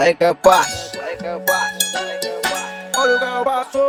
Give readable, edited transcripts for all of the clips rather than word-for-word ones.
aí que eu passo. Olha o que eu passo.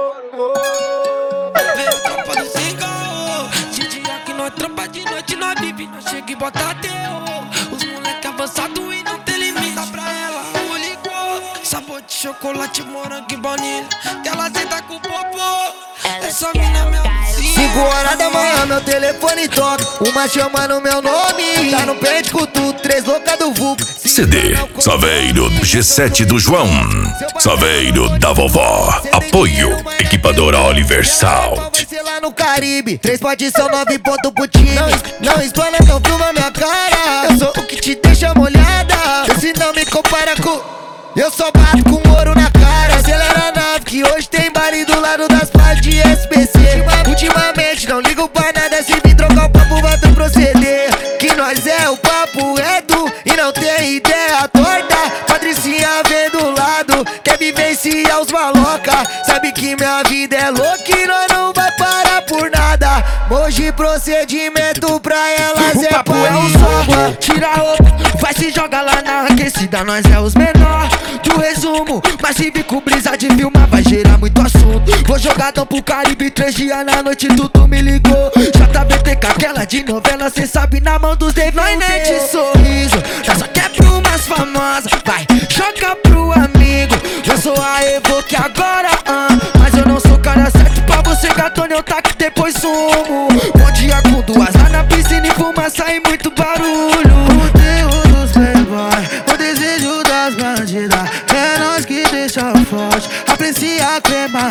Veio tropa do single. De dia que nós trampa, de noite nós vive. Nós chega e bota terror. Os moleque avançado e não tem limite. Dá pra ela o licor, sabor de chocolate, morango e baunilha, que ela senta com o popô. Essa mina é minha vizinha. 5 horas da manhã meu telefone toca, uma chama no meu nome. Tá no pé de cutu, 3 louca do vulco. CD Saveiro G7 do João, Saveiro da vovó. Apoio Equipadora Oliver Salt. Vai lá no Caribe, 3 potes são 9 pontos pro time. Não explana, não filma minha cara. Eu sou o que te deixa molhada. Se não me compara com... Eu só bato com ouro na cara. Acelera a nave que hoje tem baile do lado das partes de SPC. Ultimamente não ligo pra nada, se vir trocar o papo vai ter proceder. Que nós é o papo reto e não tem ideia torta. Patricinha vem do lado, quer vivenciar os maloca. Sabe que minha vida é louca e nós não vai parar por nada. Hoje procedimento pra elas O é papo é o país. som, tira a roupa, vai se jogar lá na aquecida. Nós é os menor do resumo, mas se vir com brisa de filmar vai gerar muito assunto. Vou jogadão pro Caribe, 3 dias na noite tudo me ligou. JBT com aquela de novela, cê sabe, na mão dos dedos. Nós nem de sorriso, tá só quer pro mais famosa. Vai, joga pro amigo, eu sou a Evoque agora, mas eu não sou cara certo pra você, gatone, eu taco depois sumo. Bom dia com 2 lá na piscina e fumaça e muito barulho. O terror dos playboy, o desejo das bandidas, é nós que deixa forte, aprecia a crema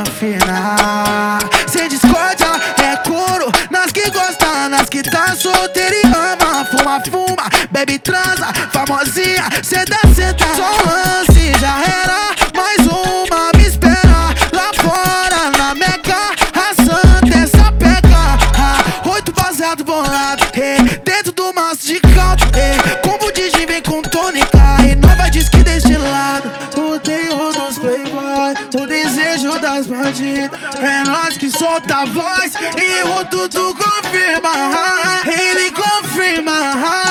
fina. Sem discórdia, é couro, nós que gosta, nós que tá solteira e ama. Fuma, bebe, transa, famosinha, cê dá só lance, já era. Mais uma me espera lá fora na Meca, a santa essa peca. 8 baseado bolado, dentro do maço de caldo, combo de gin vem com tônica e nova diz que deste lado. O terror dos playboy, o desejo das bandidas, é nós que solta a voz e o tudo confirma, ele confirma.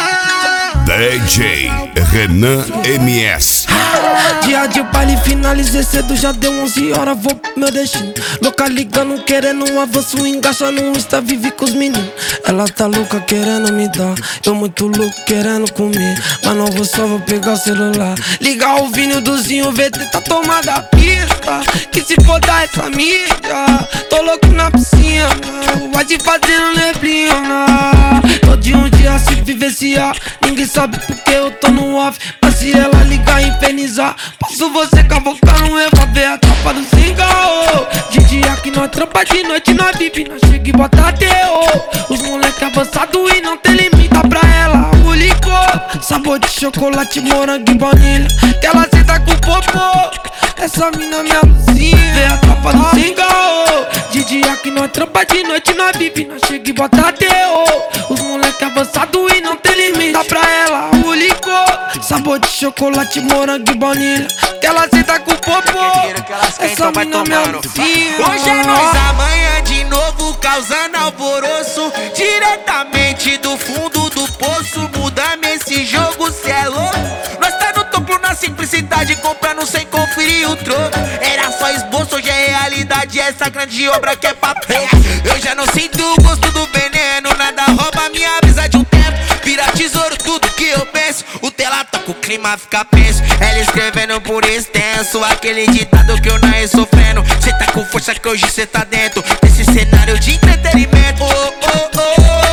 DJ Renan MS. Dia de baile, finalizei cedo, já deu 11 horas, vou pro meu destino. Louca ligando, querendo um avanço, engaxa no Insta, vive com os meninos. Ela tá louca querendo me dar, eu muito louco querendo comer. Mas não vou, só vou pegar o celular, ligar o vinil do Zinho, VT tá tomada a pista, que se for dar essa mídia. Tô louco na piscina, vai te fazendo neblina. Tô de um dia se vivenciar, ninguém sabe porque eu tô no off. Mas se ela ligar e infernizar, posso você cavocar um erro, ver a tropa do single. De dia que nós trampa, de noite nós vive, nós chega e bota terror. Os moleque avançado e não tem limite, dá pra ela o licor, sabor de chocolate, morango e baunilha, que ela senta com o popô. Essa mina é minha vizinha, vê a tropa do single. De dia que nós trampa, de noite nós vive, nós chega e bota terror. Os moleque avançado e não tem limite, dá pra ela o licor, sabor de chocolate, morango e baunilha, que ela senta com o popô. Essa mina é minha vizinha. Hoje é nós, amanhã de novo, causando alvoroço, diretamente do fundo do poço. Muda-me esse jogo, cê é louco. Nós tá no topo na simplicidade, comprando sem conferir o troco. Era só esboço, hoje é realidade, essa grande obra que é papel. Eu já não sinto o gosto do veneno, nada rouba minha brisa de um tempo. Vira tesouro tudo que eu penso, o tela toca, o clima fica penso. Ela escrevendo por extenso, aquele ditado que eu não sofrendo. Cê tá com força que hoje cê tá dentro desse cenário de entretenimento. Oh, oh, oh,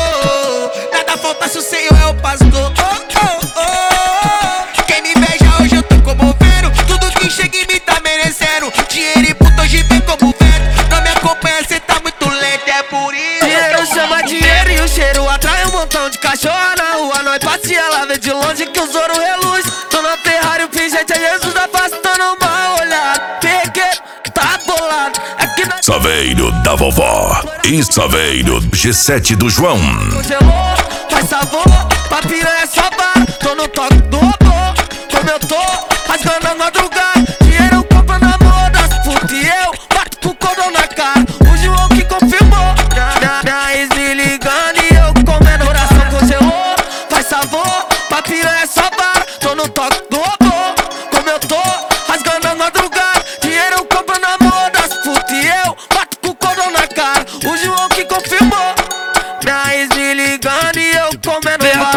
oh. Nada falta se o Senhor é o pastor. Oh, oh, oh. Quem me inveja hoje eu tô comovendo, tudo que chega em mim tá merecendo. Dinheiro e puta hoje vem como vento, não me acompanha, cê tá muito lento, é por isso. Dinheiro chama dinheiro e o cheiro atrai um montão de cachorro na rua. Nós passeia, ela vê de longe que os ouro reluz. Tô na Ferrari, o pingente é Jesus da face, tô numa olhada. Peguei, tá bolado, é que nós Saveiro da vovó e Saveiro G7 do João. congelou, faz sabor, pra piranha só vara. Tô no toque do robô, como eu tô, rasgando a madrugada. Dinheiro compra na moda, puta e eu bato com o cordão na cara. O João que confirmou, minha ex me ligando e eu comendo. Coração congelou, faz sabor, pra piranha só vara. Tô no toque do robô, como eu tô,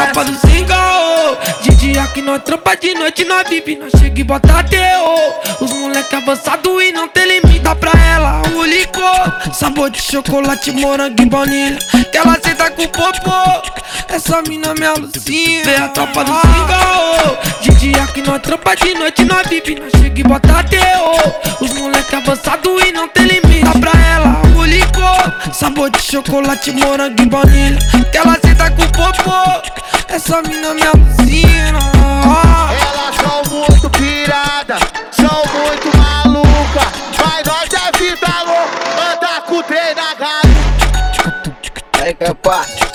tropa do sem caô. De dia que nós trampa, de noite nós vive. Nós chega e bota terror. Os moleque avançado e não tem limite. Dá pra ela o licor, sabor de chocolate, morango e baunilha, que ela senta com popô. Essa mina me alucina. Vê a tropa do sem caô. De dia que nós trampa, de noite nós vive. Nós chega e bota terror. Os moleque avançado e não tem limite. Dá pra ela o licor, sabor de chocolate, morango e baunilha, que ela senta com popô. Essa mina me alucina. Elas são muito piradas, são muito malucas, mas nós é vida louca, anda com o trem na gata. Aí que é fácil.